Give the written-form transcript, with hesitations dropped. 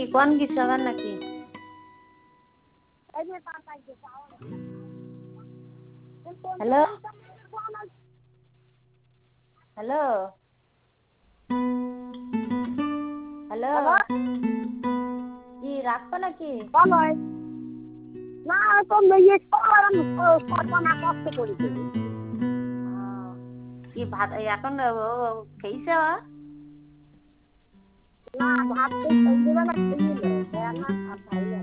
কোন কিছু আবার নাকি? হ্যালো হ্যালো হ্যালো, কি রাখবো নাকি? না তো মেয়ে সর্বনা কষ্ট করেছে। কি ভাত এখন খেয়েছে? না ভাত খেয়ে সন্ধ্যেবেলা খেয়ে নিল, না ভাত খাই না।